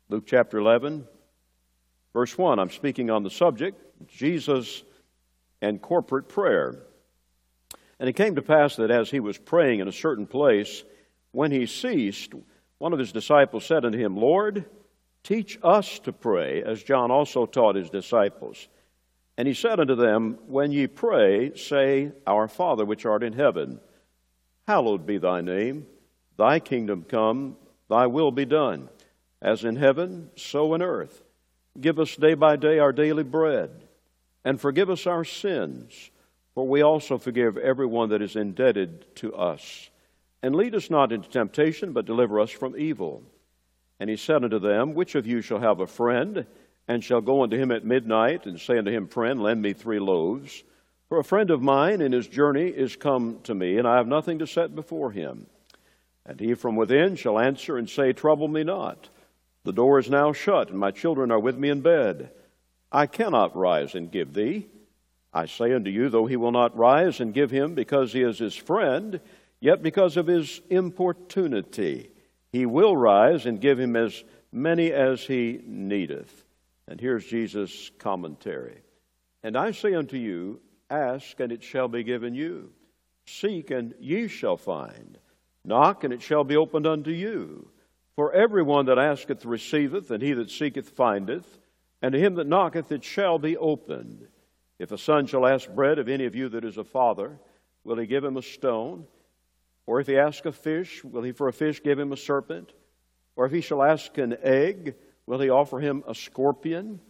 Luke chapter 11, verse 1. I'm speaking on the subject, Jesus and corporate prayer. And it came to pass that as he was praying in a certain place, when he ceased, one of his disciples said unto him, Lord, teach us to pray, as John also taught his disciples. And he said unto them, When ye pray, say, Our Father which art in heaven, hallowed be thy name. Thy kingdom come, thy will be done, as in heaven, so in earth. Give us day by day our daily bread, and forgive us our sins, for we also forgive everyone that is indebted to us. And lead us not into temptation, but deliver us from evil. And he said unto them, Which of you shall have a friend, and shall go unto him at midnight, and say unto him, Friend, lend me 3 loaves? For a friend of mine in his journey is come to me, and I have nothing to set before him. And he from within shall answer and say, Trouble me not. The door is now shut, and my children are with me in bed. I cannot rise and give thee. I say unto you, though he will not rise and give him because he is his friend, yet because of his importunity, he will rise and give him as many as he needeth. And here's Jesus' commentary. And I say unto you, ask, and it shall be given you. Seek, and ye shall find. Knock, and it shall be opened unto you. For everyone that asketh receiveth, and he that seeketh findeth, and to him that knocketh it shall be opened. If a son shall ask bread of any of you that is a father, will he give him a stone? Or if he ask a fish, will he for a fish give him a serpent? Or if he shall ask an egg, will he offer him a scorpion?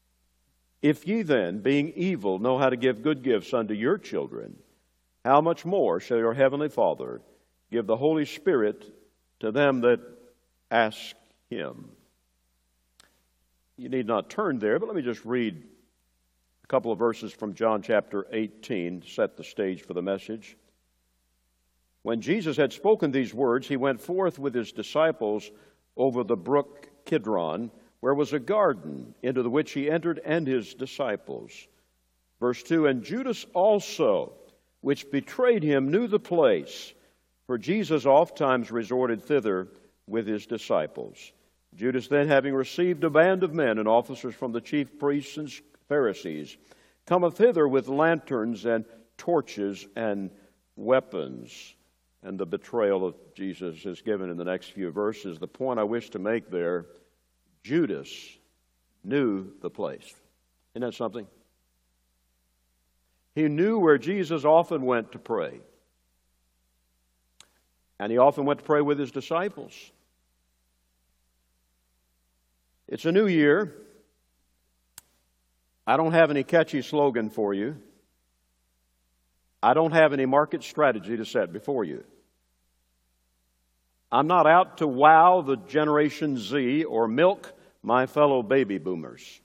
If ye then, being evil, know how to give good gifts unto your children, how much more shall your heavenly Father give the Holy Spirit to them that ask him? You need not turn there, but let me just read a couple of verses from John chapter 18 to set the stage for the message. When Jesus had spoken these words, he went forth with his disciples over the brook Kidron, where was a garden, into the which he entered and his disciples. Verse 2, And Judas also, which betrayed him, knew the place, for Jesus ofttimes resorted thither with his disciples. Judas then, having received a band of men and officers from the chief priests and Pharisees, cometh thither with lanterns and torches and weapons. And the betrayal of Jesus is given in the next few verses. The point I wish to make there, Judas knew the place. Isn't that something? He knew where Jesus often went to pray. And he often went to pray with his disciples. It's a new year. I don't have any catchy slogan for you. I don't have any market strategy to set before you. I'm not out to wow the Generation Z or milk my fellow baby boomers.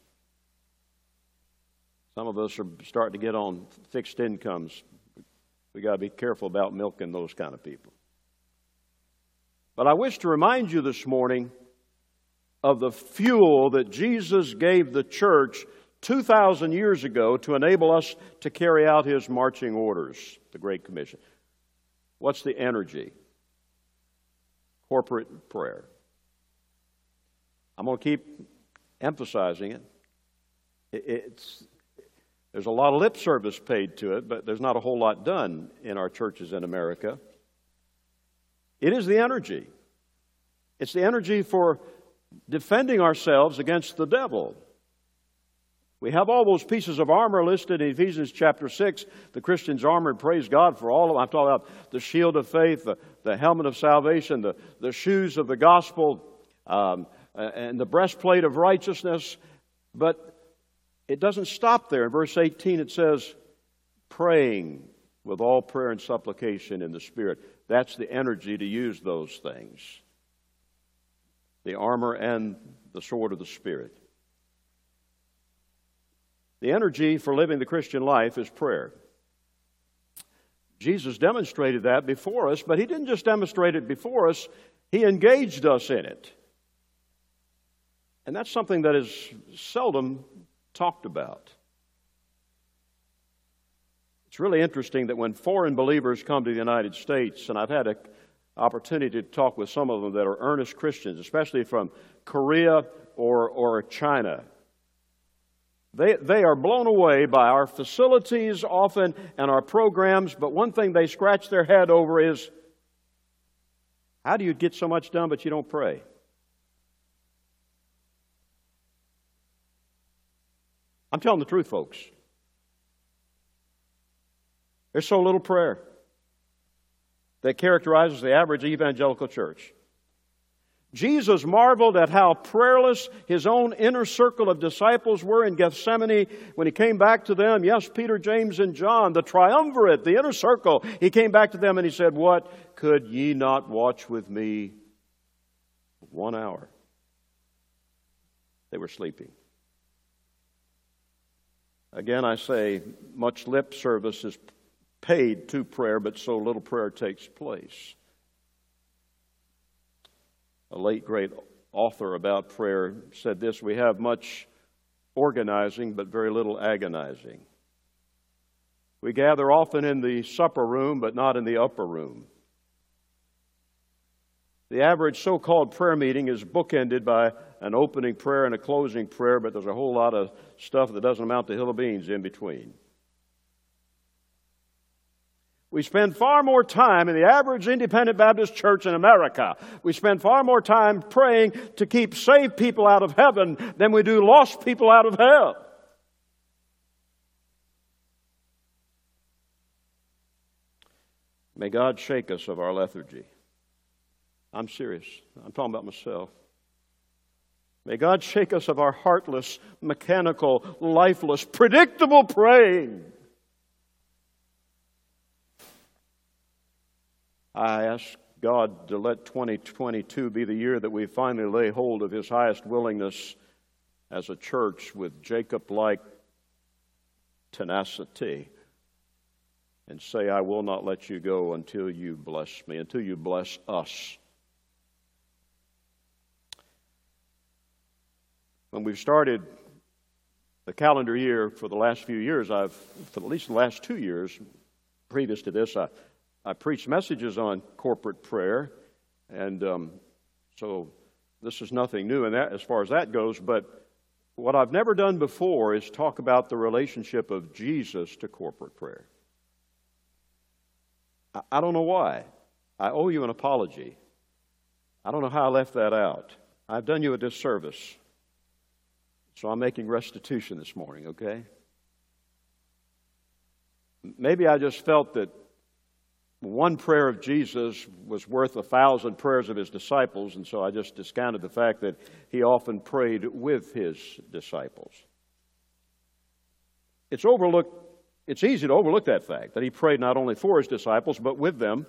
Some of us are starting to get on fixed incomes. We got to be careful about milking those kind of people. But I wish to remind you this morning of the fuel that Jesus gave the church 2,000 years ago to enable us to carry out his marching orders, the Great Commission. What's the energy? Corporate prayer. I'm going to keep emphasizing it. There's a lot of lip service paid to it, but there's not a whole lot done in our churches in America. It is the energy. It's the energy for defending ourselves against the devil. We have all those pieces of armor listed in Ephesians chapter 6, the Christian's armor, and praise God for all of them. I'm talking about the shield of faith, the helmet of salvation, the shoes of the gospel, and the breastplate of righteousness. But it doesn't stop there. In verse 18 it says, praying with all prayer and supplication in the Spirit. That's the energy to use those things. The armor and the sword of the Spirit. The energy for living the Christian life is prayer. Jesus demonstrated that before us, but he didn't just demonstrate it before us, he engaged us in it. And that's something that is seldom talked about. It's really interesting that when foreign believers come to the United States, and I've had an opportunity to talk with some of them that are earnest Christians, especially from Korea or China. They are blown away by our facilities often and our programs, but one thing they scratch their head over is, how do you get so much done but you don't pray? I'm telling the truth, folks. There's so little prayer that characterizes the average evangelical church. Jesus marveled at how prayerless his own inner circle of disciples were in Gethsemane when he came back to them. Yes, Peter, James, and John, the triumvirate, the inner circle. He came back to them and he said, "What? Could ye not watch with me 1 hour?" They were sleeping. Again, I say, much lip service is paid to prayer, but so little prayer takes place. A late great author about prayer said this: we have much organizing, but very little agonizing. We gather often in the supper room, but not in the upper room. The average so-called prayer meeting is bookended by an opening prayer and a closing prayer, but there's a whole lot of stuff that doesn't amount to hill of beans in between. We spend far more time in the average independent Baptist church in America. We spend far more time praying to keep saved people out of heaven than we do lost people out of hell. May God shake us of our lethargy. I'm serious. I'm talking about myself. May God shake us of our heartless, mechanical, lifeless, predictable praying. I ask God to let 2022 be the year that we finally lay hold of His highest willingness as a church with Jacob-like tenacity and say, "I will not let you go until you bless me, until you bless us." When we've started the calendar year for the last few years, for at least the last 2 years previous to this, I preached messages on corporate prayer, and so this is nothing new in that as far as that goes. But what I've never done before is talk about the relationship of Jesus to corporate prayer. I don't know why. I owe you an apology. I don't know how I left that out. I've done you a disservice. So I'm making restitution this morning, okay? Maybe I just felt that one prayer of Jesus was worth 1,000 prayers of His disciples, and so I just discounted the fact that He often prayed with His disciples. It's easy to overlook that fact, that He prayed not only for His disciples, but with them.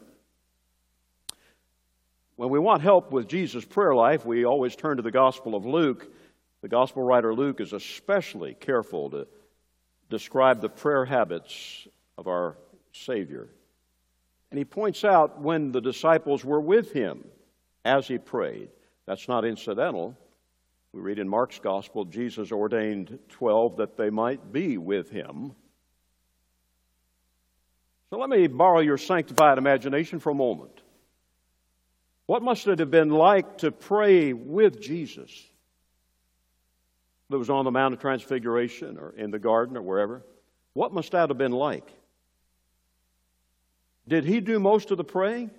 When we want help with Jesus' prayer life, we always turn to the Gospel of Luke. The Gospel writer Luke is especially careful to describe the prayer habits of our Savior. And he points out when the disciples were with Him as He prayed. That's not incidental. We read in Mark's Gospel, Jesus ordained 12 that they might be with Him. So let me borrow your sanctified imagination for a moment. What must it have been like to pray with Jesus? That was on the Mount of Transfiguration or in the garden or wherever. What must that have been like? Did He do most of the praying?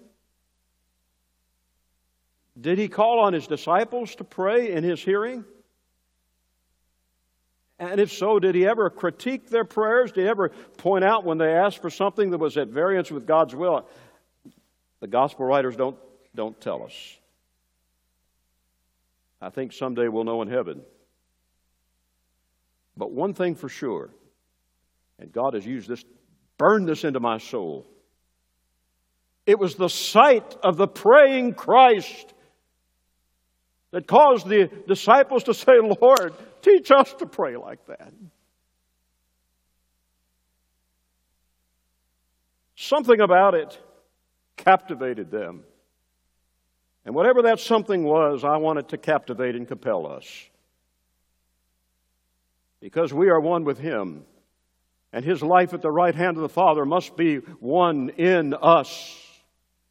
Did He call on His disciples to pray in His hearing? And if so, did He ever critique their prayers? Did He ever point out when they asked for something that was at variance with God's will? The Gospel writers don't tell us. I think someday we'll know in heaven. But one thing for sure, and God has used this, burned this into my soul. It was the sight of the praying Christ that caused the disciples to say, "Lord, teach us to pray like that." Something about it captivated them. And whatever that something was, I want it to captivate and compel us. Because we are one with Him, and His life at the right hand of the Father must be one in us.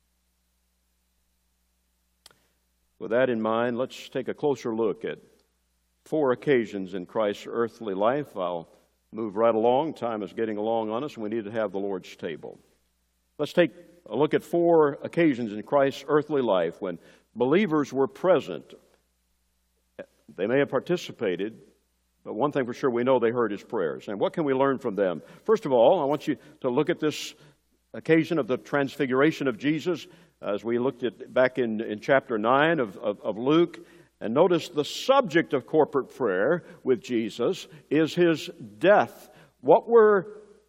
With that in mind, let's take a closer look at 4 occasions in Christ's earthly life. I'll move right along. Time is getting along on us, and we need to have the Lord's table. Let's take a look at 4 occasions in Christ's earthly life when believers were present. They may have participated, but one thing for sure, we know they heard his prayers. And what can we learn from them? First of all, I want you to look at this occasion of the transfiguration of Jesus as we looked at back in chapter 9 of Luke. And notice the subject of corporate prayer with Jesus is his death. What were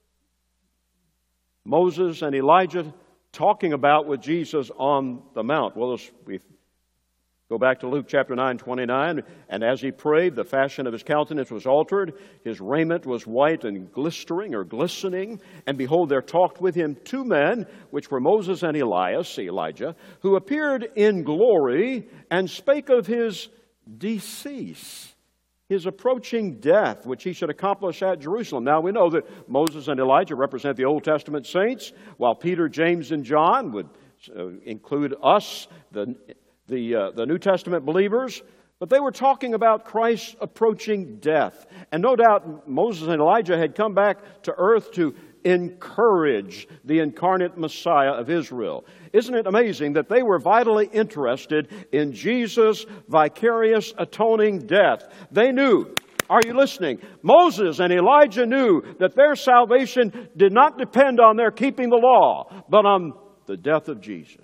Moses and Elijah talking about with Jesus on the mount? Well, we go back to Luke chapter 9:29. And as he prayed, the fashion of his countenance was altered. His raiment was white and glistering or glistening. And behold, there talked with him 2 men, which were Moses and Elijah, who appeared in glory and spake of his decease, his approaching death, which he should accomplish at Jerusalem. Now we know that Moses and Elijah represent the Old Testament saints, while Peter, James, and John would include us, the New Testament believers, but they were talking about Christ's approaching death. And no doubt Moses and Elijah had come back to earth to encourage the incarnate Messiah of Israel. Isn't it amazing that they were vitally interested in Jesus' vicarious atoning death? They knew, are you listening? Moses and Elijah knew that their salvation did not depend on their keeping the law, but on the death of Jesus.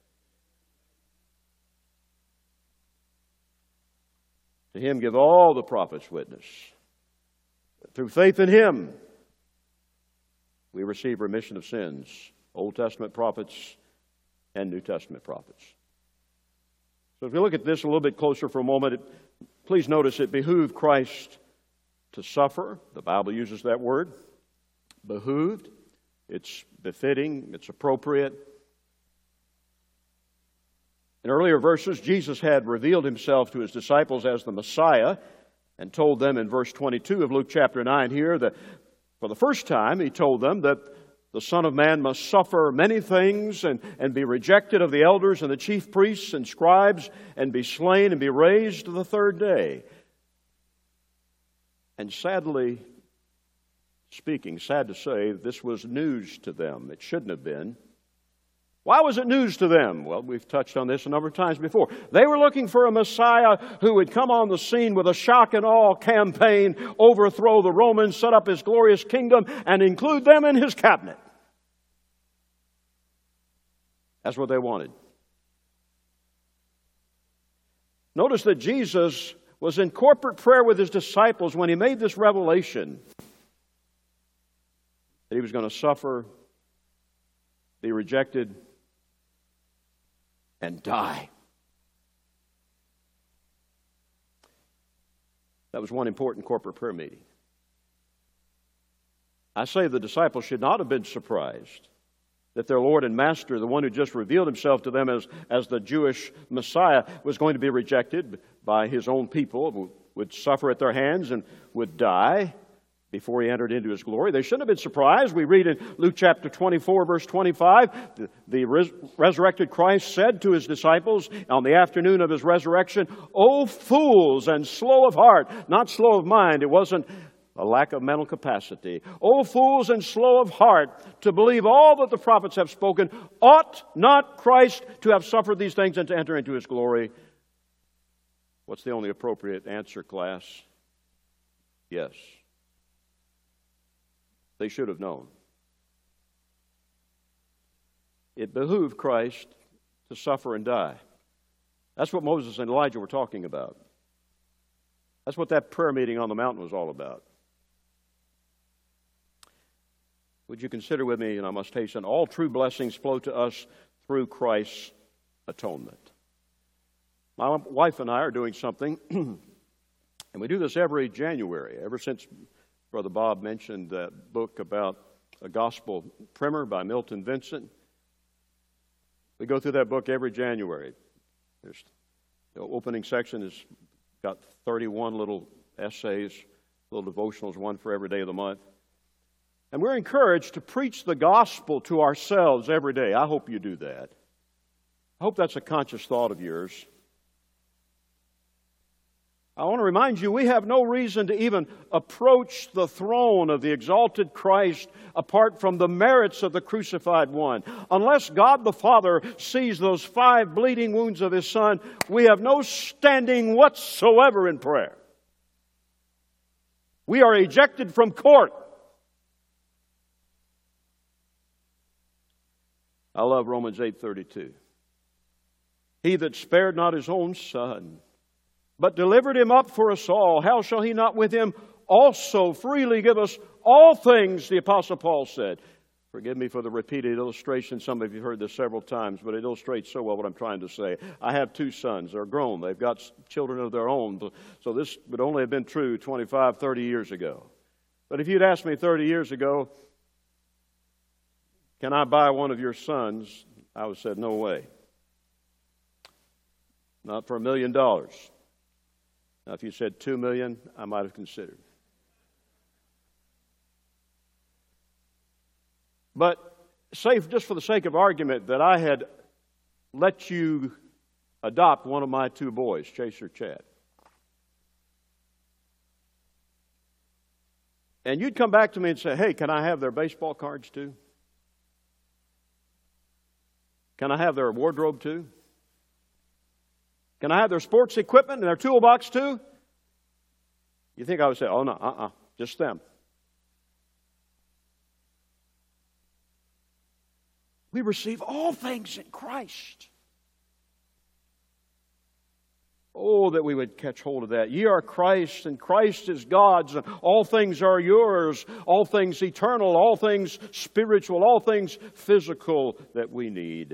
To him give all the prophets witness. Through faith in him, we receive remission of sins. Old Testament prophets and New Testament prophets. So if we look at this a little bit closer for a moment, please notice it behooved Christ to suffer. The Bible uses that word. Behooved. It's befitting. It's appropriate. In earlier verses, Jesus had revealed himself to his disciples as the Messiah and told them in verse 22 of Luke chapter 9 here that for the first time he told them that the Son of Man must suffer many things and be rejected of the elders and the chief priests and scribes and be slain and be raised the 3rd day. And sadly speaking, sad to say, this was news to them. It shouldn't have been. Why was it news to them? Well, we've touched on this a number of times before. They were looking for a Messiah who would come on the scene with a shock and awe campaign, overthrow the Romans, set up his glorious kingdom, and include them in his cabinet. That's what they wanted. Notice that Jesus was in corporate prayer with his disciples when he made this revelation that he was going to suffer, be rejected, and die. That was one important corporate prayer meeting. I say the disciples should not have been surprised that their Lord and Master, the one who just revealed himself to them as the Jewish Messiah, was going to be rejected by his own people, who would suffer at their hands and would die before he entered into his glory. They shouldn't have been surprised. We read in Luke chapter 24, verse 25, the resurrected Christ said to his disciples on the afternoon of his resurrection, "O fools and slow of heart," not slow of mind. It wasn't a lack of mental capacity. "O fools and slow of heart, to believe all that the prophets have spoken, ought not Christ to have suffered these things and to enter into his glory?" What's the only appropriate answer, class? Yes. They should have known. It behooved Christ to suffer and die. That's what Moses and Elijah were talking about. That's what that prayer meeting on the mountain was all about. Would you consider with me, and I must hasten, all true blessings flow to us through Christ's atonement. My wife and I are doing something, and we do this every January, ever since Brother Bob mentioned that book about a gospel primer by Milton Vincent. We go through that book every January. There's the opening section has got 31 little essays, little devotionals, one for every day of the month. And we're encouraged to preach the gospel to ourselves every day. I hope you do that. I hope that's a conscious thought of yours. I want to remind you, we have no reason to even approach the throne of the exalted Christ apart from the merits of the crucified one. Unless God the Father sees those 5 bleeding wounds of His Son, we have no standing whatsoever in prayer. We are ejected from court. I love Romans 8:32. He that spared not His own Son, but delivered Him up for us all, how shall He not with Him also freely give us all things, the Apostle Paul said. Forgive me for the repeated illustration. Some of you have heard this several times, but it illustrates so well what I'm trying to say. I have 2 sons. They're grown. They've got children of their own. So this would only have been true 25, 30 years ago. But if you'd asked me 30 years ago, can I buy one of your sons? I would have said, no way. Not for $1 million. Now, if you said $2 million, I might have considered. But say, just for the sake of argument, that I had let you adopt one of my 2 boys, Chase or Chad. And you'd come back to me and say, hey, can I have their baseball cards too? Can I have their wardrobe too? Can I have their sports equipment and their toolbox too? You think I would say, oh no, just them. We receive all things in Christ. Oh, that we would catch hold of that. Ye are Christ, and Christ is God's, and all things are yours, all things eternal, all things spiritual, all things physical that we need.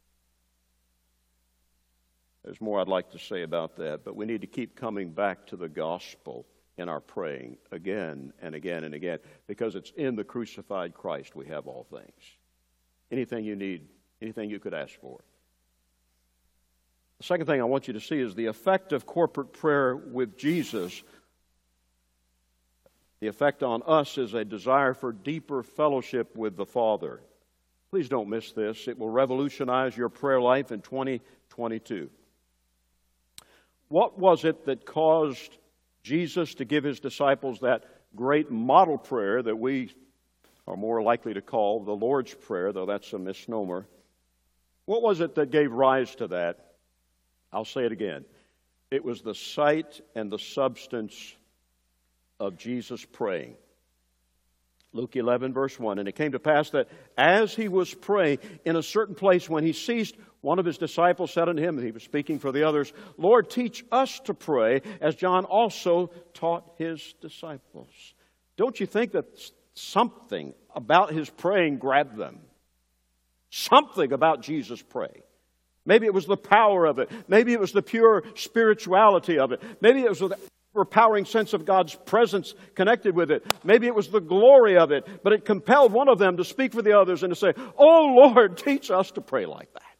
There's more I'd like to say about that, but we need to keep coming back to the gospel in our praying again and again and again, because it's in the crucified Christ we have all things. Anything you need, anything you could ask for. The second thing I want you to see is the effect of corporate prayer with Jesus. The effect on us is a desire for deeper fellowship with the Father. Please don't miss this. It will revolutionize your prayer life in 2022. What was it that caused Jesus to give His disciples that great model prayer that we are more likely to call the Lord's Prayer, though that's a misnomer? What was it that gave rise to that? I'll say it again. It was the sight and the substance of Jesus praying. Luke 11, verse 1. And it came to pass that as He was praying in a certain place, when He ceased, one of His disciples said unto Him, and He was speaking for the others, Lord, teach us to pray, as John also taught his disciples. Don't you think that something about His praying grabbed them? Something about Jesus praying. Maybe it was the power of it. Maybe it was the pure spirituality of it. Maybe it was the overpowering sense of God's presence connected with it. Maybe it was the glory of it. But it compelled one of them to speak for the others and to say, oh Lord, teach us to pray like that.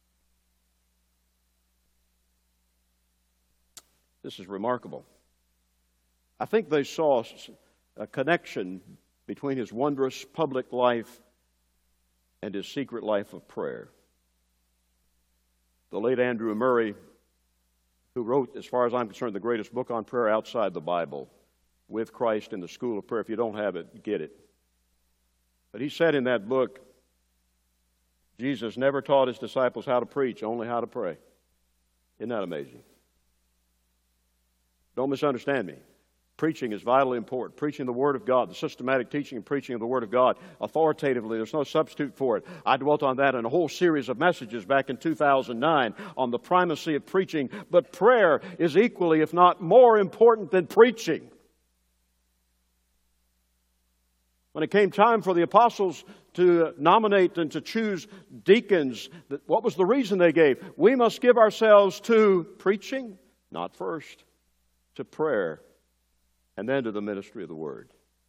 This is remarkable. I think they saw a connection between His wondrous public life and His secret life of prayer. The late Andrew Murray, who wrote, as far as I'm concerned, the greatest book on prayer outside the Bible, With Christ in the School of Prayer. If you don't have it, get it. But he said in that book, Jesus never taught His disciples how to preach, only how to pray. Isn't that amazing? Don't misunderstand me. Preaching is vitally important. Preaching the Word of God, the systematic teaching and preaching of the Word of God, authoritatively, there's no substitute for it. I dwelt on that in a whole series of messages back in 2009 on the primacy of preaching. But prayer is equally, if not more important than preaching. When it came time for the apostles to nominate and to choose deacons, what was the reason they gave? We must give ourselves to preaching, not first, to prayer, and then to the ministry of the Word.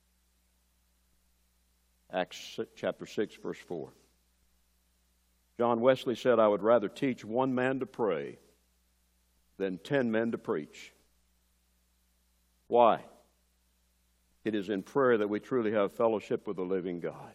Acts chapter 6, verse 4. John Wesley said, I would rather teach 1 man to pray than 10 men to preach. Why? It is in prayer that we truly have fellowship with the living God.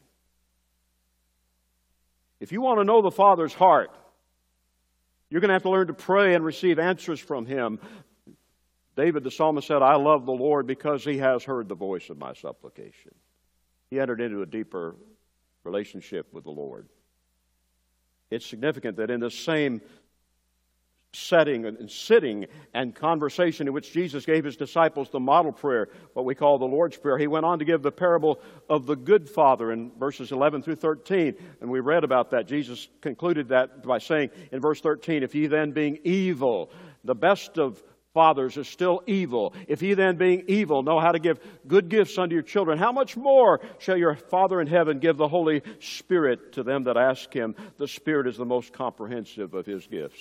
If you want to know the Father's heart, you're going to have to learn to pray and receive answers from Him. David the psalmist said, I love the Lord because He has heard the voice of my supplication. He entered into a deeper relationship with the Lord. It's significant that in the same setting and sitting and conversation in which Jesus gave His disciples the model prayer, what we call the Lord's Prayer, He went on to give the parable of the good father in verses 11 through 13. And we read about that. Jesus concluded that by saying in verse 13, if ye then being evil, the best of fathers is still evil. If ye then being evil know how to give good gifts unto your children, how much more shall your Father in heaven give the Holy Spirit to them that ask Him? The Spirit is the most comprehensive of His gifts.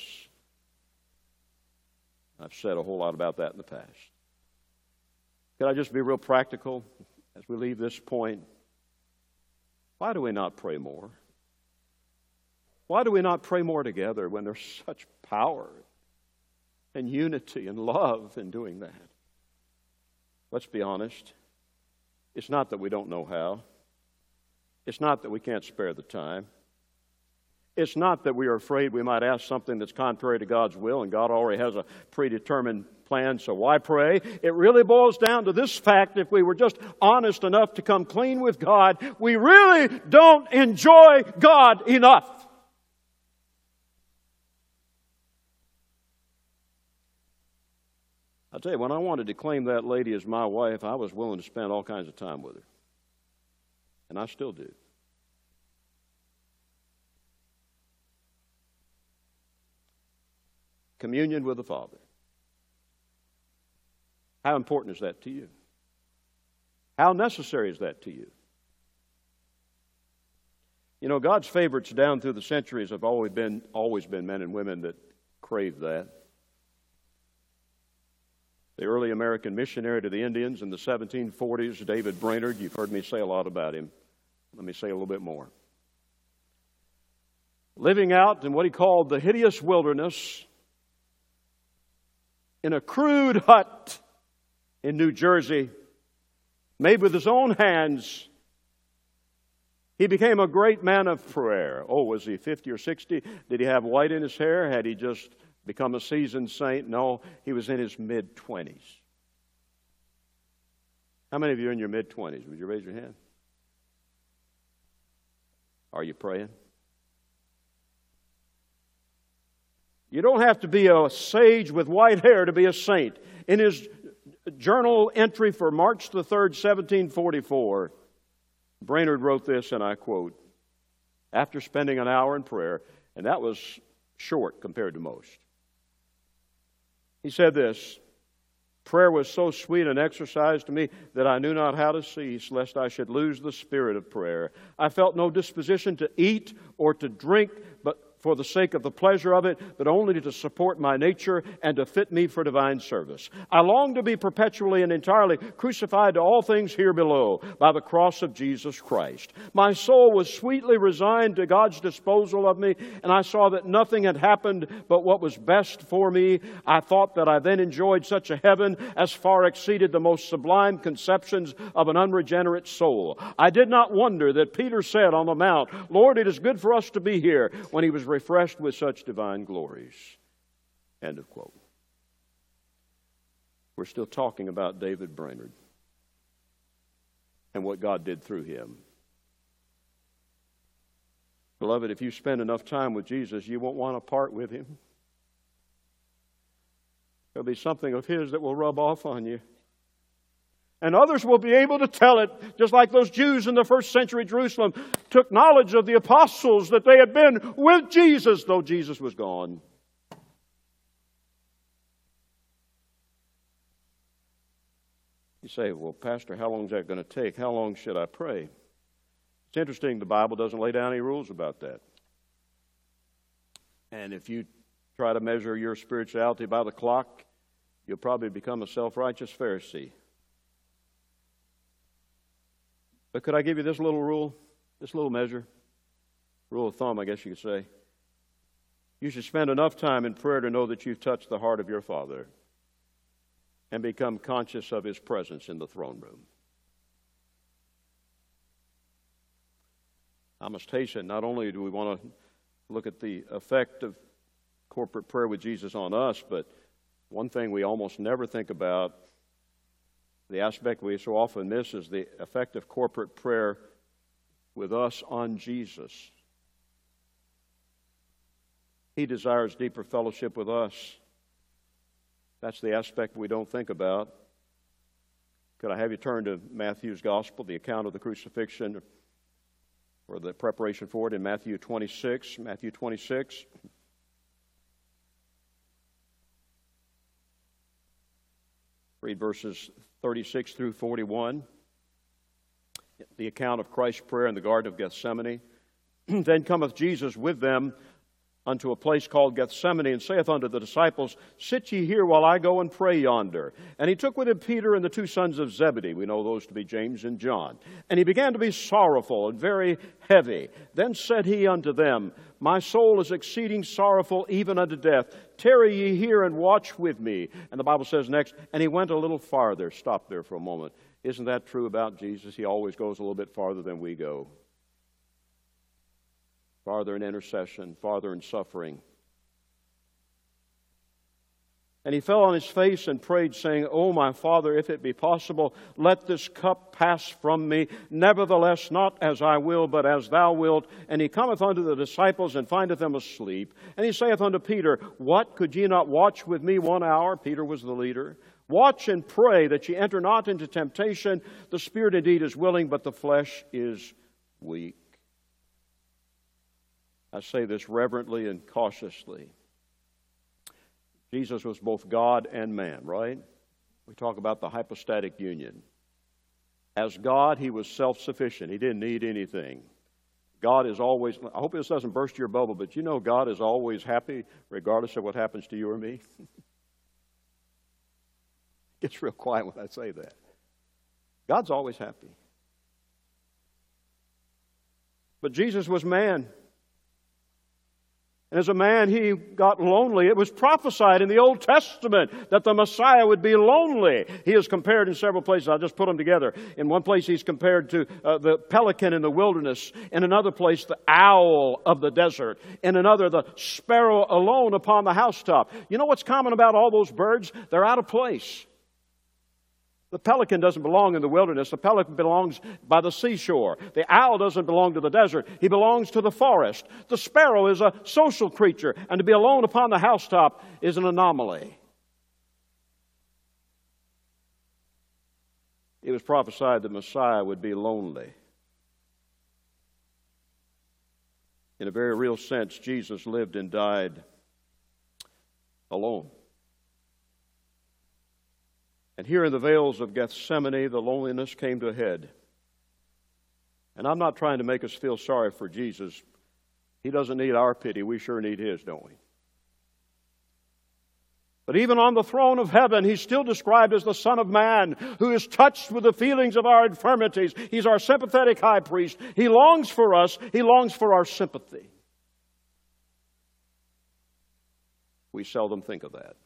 I've said a whole lot about that in the past. Can I just be real practical as we leave this point? Why do we not pray more? Why do we not pray more together when there's such power and unity and love in doing that? Let's be honest. It's not that we don't know how. It's not that we can't spare the time. It's not that we are afraid we might ask something that's contrary to God's will and God already has a predetermined plan, so why pray? It really boils down to this fact: if we were just honest enough to come clean with God, we really don't enjoy God enough. I'll tell you, when I wanted to claim that lady as my wife, I was willing to spend all kinds of time with her. And I still do. Communion with the Father. How important is that to you? How necessary is that to you? You know, God's favorites down through the centuries have always been men and women that crave that. The early American missionary to the Indians in the 1740s, David Brainerd, you've heard me say a lot about him. Let me say a little bit more. Living out in what he called the hideous wilderness in a crude hut in New Jersey, made with his own hands, he became a great man of prayer. Oh, was he 50 or 60? Did he have white in his hair? Had he just become a seasoned saint? No, he was in his mid-20s. How many of you are in your mid-20s? Would you raise your hand? Are you praying? You don't have to be a sage with white hair to be a saint. In his journal entry for March the 3rd, 1744, Brainerd wrote this, and I quote, after spending an hour in prayer, and that was short compared to most. He said this: prayer was so sweet an exercise to me that I knew not how to cease, lest I should lose the spirit of prayer. I felt no disposition to eat or to drink, but for the sake of the pleasure of it, but only to support my nature and to fit me for divine service. I long to be perpetually and entirely crucified to all things here below by the cross of Jesus Christ. My soul was sweetly resigned to God's disposal of me, and I saw that nothing had happened but what was best for me. I thought that I then enjoyed such a heaven as far exceeded the most sublime conceptions of an unregenerate soul. I did not wonder that Peter said on the Mount, Lord, it is good for us to be here, when he was refreshed with such divine glories. End of quote. We're still talking about David Brainerd and what God did through him. Beloved, if you spend enough time with Jesus, you won't want to part with him. There'll be something of his that will rub off on you. And others will be able to tell it, just like those Jews in the first century Jerusalem took knowledge of the apostles that they had been with Jesus, though Jesus was gone. You say, well, Pastor, how long is that going to take? How long should I pray? It's interesting, the Bible doesn't lay down any rules about that. And if you try to measure your spirituality by the clock, you'll probably become a self-righteous Pharisee. But could I give you this little rule, this little measure? Rule of thumb, I guess you could say. You should spend enough time in prayer to know that you've touched the heart of your Father and become conscious of his presence in the throne room. I must hasten, not only do we want to look at the effect of corporate prayer with Jesus on us, but One thing we almost never think about, the aspect we so often miss, is the effect of corporate prayer with us on Jesus. He desires deeper fellowship with us. That's the aspect we don't think about. Could I have you turn to Matthew's Gospel, the account of the crucifixion, or the preparation for it in Matthew 26. Matthew 26. Read verses 36 through 41. The account of Christ's prayer in the Garden of Gethsemane. Then cometh Jesus with them unto a place called Gethsemane, and saith unto the disciples, Sit ye here while I go and pray yonder. And he took with him Peter and the two sons of Zebedee. We know those to be James and John. And he began to be sorrowful and very heavy. Then said he unto them, My soul is exceeding sorrowful, even unto death. Tarry ye here and watch with me. And the Bible says next, and he went a little farther. Stop there for a moment. Isn't that true about Jesus? He always goes a little bit farther than we go. Farther in intercession, farther in suffering. And he fell on his face and prayed, saying, O my Father, if it be possible, let this cup pass from me. Nevertheless, not as I will, but as thou wilt. And he cometh unto the disciples, and findeth them asleep. And he saith unto Peter, What, could ye not watch with me 1 hour? Peter was the leader. Watch and pray that ye enter not into temptation. The spirit indeed is willing, but the flesh is weak. I say this reverently and cautiously. Jesus was both God and man, right? We talk about the hypostatic union. As God, he was self-sufficient. He didn't need anything. God is always, I hope this doesn't burst your bubble, but you know God is always happy regardless of what happens to you or me. It gets real quiet when I say that. God's always happy. But Jesus was man. And as a man, he got lonely. It was prophesied in the Old Testament that the Messiah would be lonely. He is compared in several places. I'll just put them together. In one place, he's compared to the pelican in the wilderness. In another place, the owl of the desert. In another, the sparrow alone upon the housetop. You know what's common about all those birds? They're out of place. The pelican doesn't belong in the wilderness. The pelican belongs by the seashore. The owl doesn't belong to the desert. He belongs to the forest. The sparrow is a social creature, and to be alone upon the housetop is an anomaly. It was prophesied that Messiah would be lonely. In a very real sense, Jesus lived and died alone. And here in the vales of Gethsemane, the loneliness came to a head. And I'm not trying to make us feel sorry for Jesus. He doesn't need our pity. We sure need his, don't we? But even on the throne of heaven, he's still described as the Son of Man, who is touched with the feelings of our infirmities. He's our sympathetic high priest. He longs for us. He longs for our sympathy. We seldom think of that.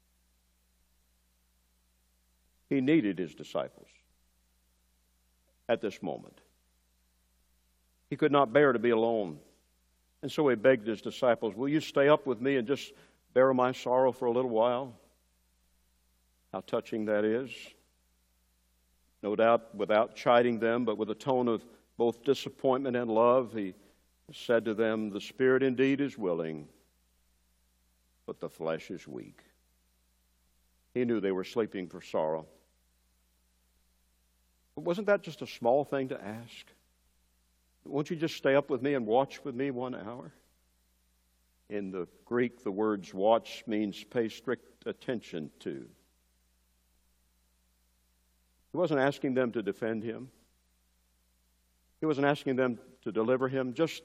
He needed his disciples at this moment. He could not bear to be alone. And so he begged his disciples, will you stay up with me and just bear my sorrow for a little while? How touching that is. No doubt without chiding them, but with a tone of both disappointment and love, he said to them, the spirit indeed is willing, but the flesh is weak. He knew they were sleeping for sorrow. But wasn't that just a small thing to ask? Won't you just stay up with me and watch with me 1 hour? In the Greek, the words watch means pay strict attention to. He wasn't asking them to defend him. He wasn't asking them to deliver him. Just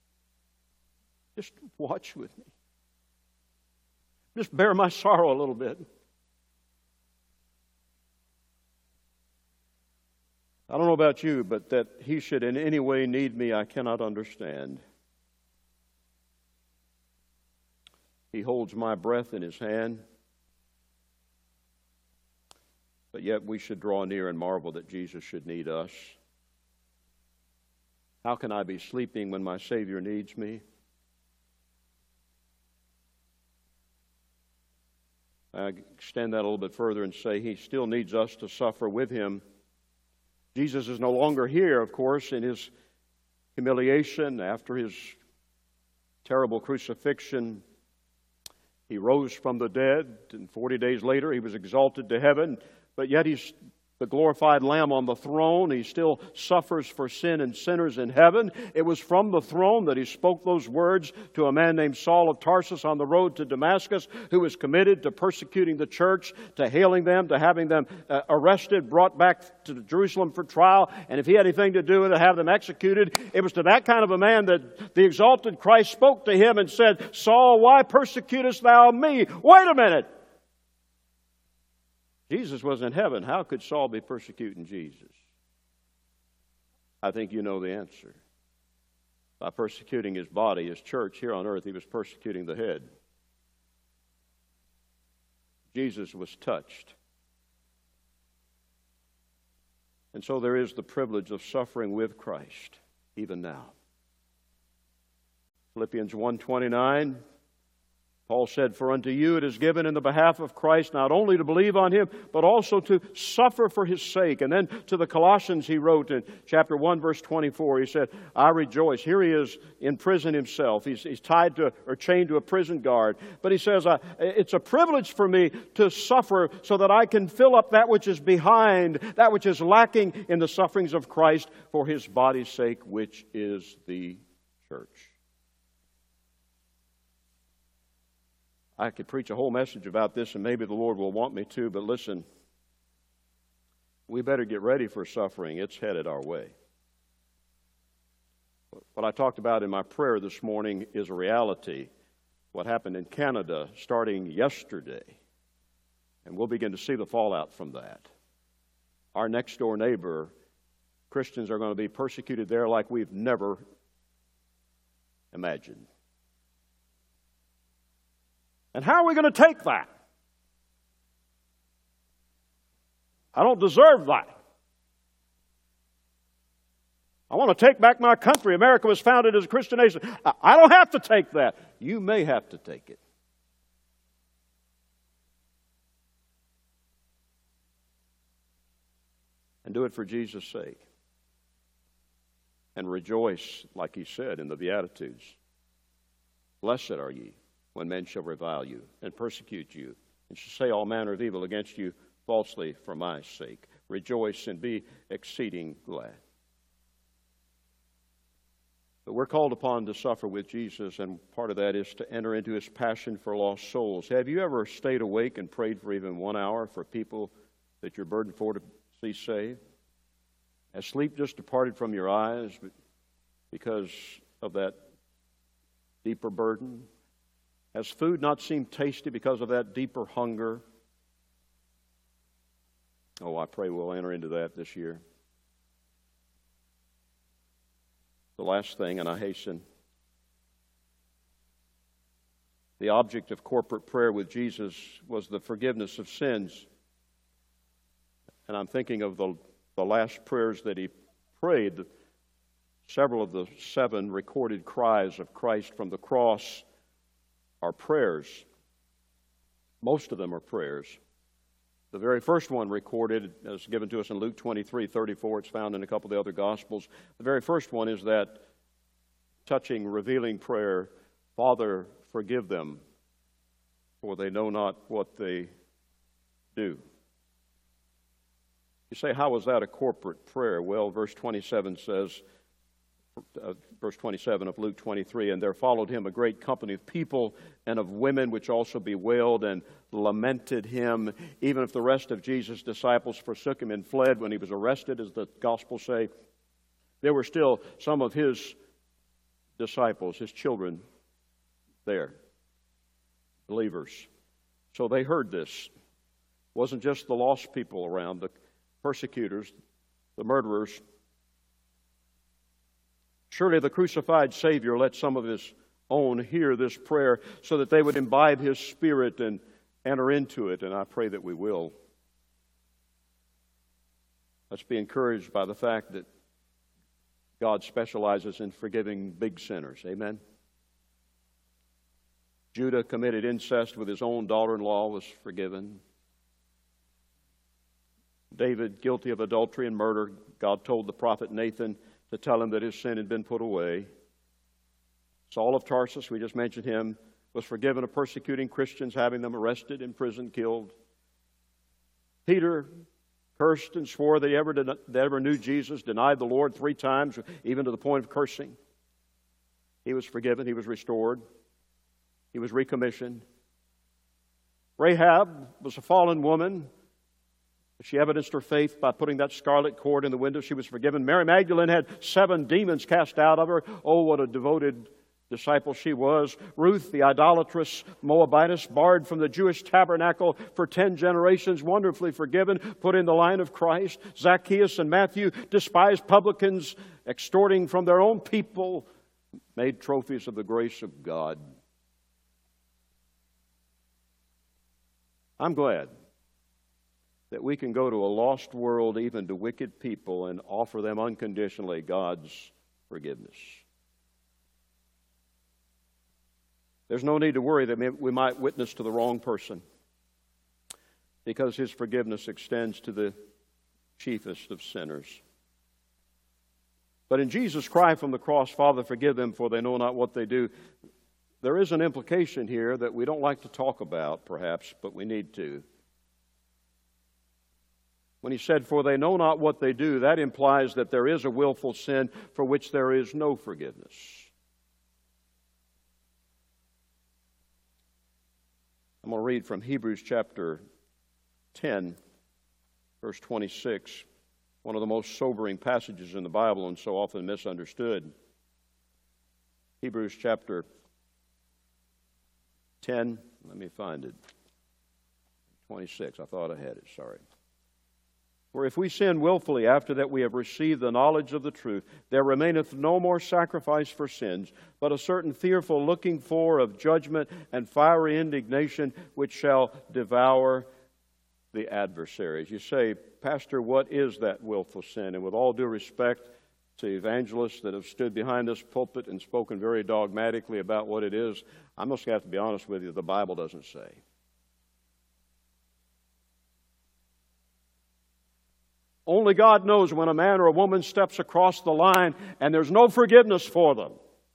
watch with me. Just bear my sorrow a little bit. I don't know about you, but that he should in any way need me, I cannot understand. He holds my breath in his hand, but yet we should draw near and marvel that Jesus should need us. How can I be sleeping when my Savior needs me? I extend that a little bit further and say He still needs us to suffer with Him. Jesus is no longer here, of course, in His humiliation after His terrible crucifixion. He rose from the dead, and 40 days later He was exalted to heaven, but yet He's the glorified Lamb on the throne. He still suffers for sin and sinners in heaven. It was from the throne that He spoke those words to a man named Saul of Tarsus on the road to Damascus, who was committed to persecuting the church, to hailing them, to having them arrested, brought back to Jerusalem for trial, and if he had anything to do with it, have them executed. It was to that kind of a man that the exalted Christ spoke to him and said, "Saul, why persecutest thou me?" Wait a minute! Jesus was in heaven. How could Saul be persecuting Jesus? I think you know the answer. By persecuting his body, his church here on earth, he was persecuting the head. Jesus was touched. And so there is the privilege of suffering with Christ, even now. Philippians 1:29. Paul said, "For unto you it is given in the behalf of Christ not only to believe on Him, but also to suffer for His sake." And then to the Colossians he wrote in chapter 1, verse 24, he said, "I rejoice." Here he is in prison himself. He's tied to or chained to a prison guard. But he says, "It's a privilege for me to suffer so that I can fill up that which is behind, that which is lacking in the sufferings of Christ for His body's sake, which is the church." I could preach a whole message about this, and maybe the Lord will want me to, but listen, we better get ready for suffering. It's headed our way. What I talked about in my prayer this morning is a reality. What happened in Canada starting yesterday, and we'll begin to see the fallout from that. Our next door neighbor, Christians are going to be persecuted there like we've never imagined. And how are we going to take that? I don't deserve that. I want to take back my country. America was founded as a Christian nation. I don't have to take that. You may have to take it. And do it for Jesus' sake. And rejoice, like He said in the Beatitudes. Blessed are ye when men shall revile you and persecute you, and shall say all manner of evil against you falsely for my sake. Rejoice and be exceeding glad. But we're called upon to suffer with Jesus, and part of that is to enter into His passion for lost souls. Have you ever stayed awake and prayed for even 1 hour for people that you're burdened for to see saved? Has sleep just departed from your eyes because of that deeper burden? Has food not seemed tasty because of that deeper hunger? Oh, I pray we'll enter into that this year. The last thing, and I hasten. The object of corporate prayer with Jesus was the forgiveness of sins. And I'm thinking of the last prayers that He prayed. Several of the 7 recorded cries of Christ from the cross are prayers. Most of them are prayers. The very first one recorded, as given to us in Luke 23:34, it's found in a couple of the other Gospels. The very first one is that touching, revealing prayer, "Father, forgive them, for they know not what they do." You say, how is that a corporate prayer? Well, verse 27 says, verse 27 of Luke 23, "And there followed Him a great company of people and of women, which also bewailed and lamented Him." Even if the rest of Jesus' disciples forsook Him and fled when He was arrested, as the Gospels say, there were still some of His disciples, His children, there, believers. So they heard this. It wasn't just the lost people around, the persecutors, the murderers. Surely the crucified Savior let some of His own hear this prayer so that they would imbibe His Spirit and enter into it, and I pray that we will. Let's be encouraged by the fact that God specializes in forgiving big sinners. Amen? Judah committed incest with his own daughter-in-law, was forgiven. David, guilty of adultery and murder, God told the prophet Nathan to tell him that his sin had been put away. Saul of Tarsus, we just mentioned him, was forgiven of persecuting Christians, having them arrested, imprisoned, killed. Peter cursed and swore that he ever knew Jesus, denied the Lord 3 times, even to the point of cursing. He was forgiven. He was restored. He was recommissioned. Rahab was a fallen woman. She evidenced her faith by putting that scarlet cord in the window. She was forgiven. Mary Magdalene had 7 demons cast out of her. Oh, what a devoted disciple she was. Ruth, the idolatrous Moabitess, barred from the Jewish tabernacle for 10 generations, wonderfully forgiven, put in the line of Christ. Zacchaeus and Matthew, despised publicans, extorting from their own people, made trophies of the grace of God. I'm glad that we can go to a lost world, even to wicked people, and offer them unconditionally God's forgiveness. There's no need to worry that we might witness to the wrong person, because His forgiveness extends to the chiefest of sinners. But in Jesus' cry from the cross, "Father, forgive them, for they know not what they do," there is an implication here that we don't like to talk about, perhaps, but we need to. When He said, "For they know not what they do," that implies that there is a willful sin for which there is no forgiveness. I'm going to read from Hebrews chapter 10, verse 26, one of the most sobering passages in the Bible and so often misunderstood. Hebrews chapter 10, let me find it. 26, I thought I had it, sorry. "For if we sin willfully after that we have received the knowledge of the truth, there remaineth no more sacrifice for sins, but a certain fearful looking for of judgment and fiery indignation, which shall devour the adversaries." You say, "Pastor, what is that willful sin?" And with all due respect to evangelists that have stood behind this pulpit and spoken very dogmatically about what it is, I'm just going to have to be honest with you, the Bible doesn't say. Only God knows when a man or a woman steps across the line and there's no forgiveness for them.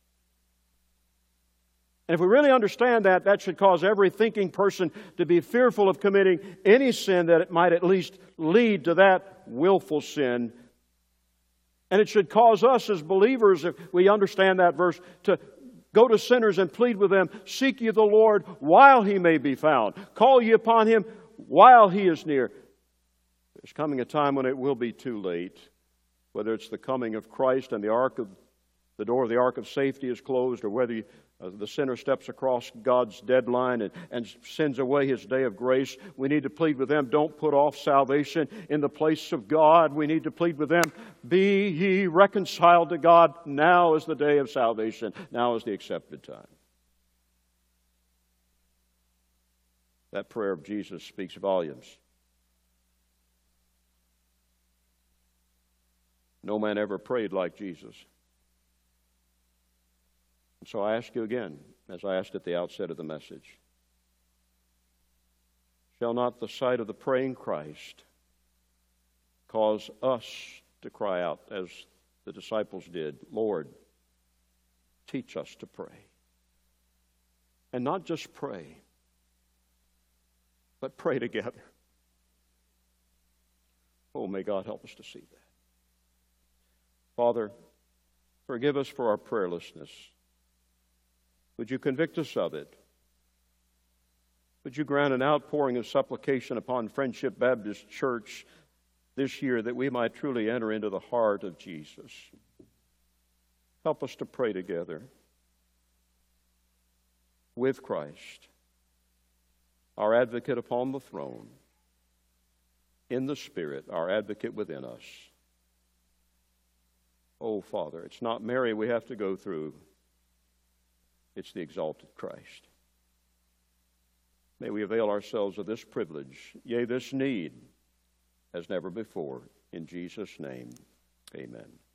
And if we really understand that, that should cause every thinking person to be fearful of committing any sin that it might at least lead to that willful sin. And it should cause us as believers, if we understand that verse, to go to sinners and plead with them, "Seek ye the Lord while He may be found. Call ye upon Him while He is near." There's coming a time when it will be too late, whether it's the coming of Christ and the door of the ark of safety is closed, or whether the sinner steps across God's deadline and sends away His day of grace. We need to plead with them, don't put off salvation in the place of God. We need to plead with them, be ye reconciled to God. Now is the day of salvation. Now is the accepted time. That prayer of Jesus speaks volumes. No man ever prayed like Jesus. And so I ask you again, as I asked at the outset of the message, shall not the sight of the praying Christ cause us to cry out, as the disciples did, "Lord, teach us to pray." And not just pray, but pray together. Oh, may God help us to see that. Father, forgive us for our prayerlessness. Would you convict us of it? Would you grant an outpouring of supplication upon Friendship Baptist Church this year that we might truly enter into the heart of Jesus? Help us to pray together with Christ, our advocate upon the throne, in the Spirit, our advocate within us. Oh, Father, it's not Mary we have to go through. It's the exalted Christ. May we avail ourselves of this privilege, yea, this need, as never before. In Jesus' name, amen.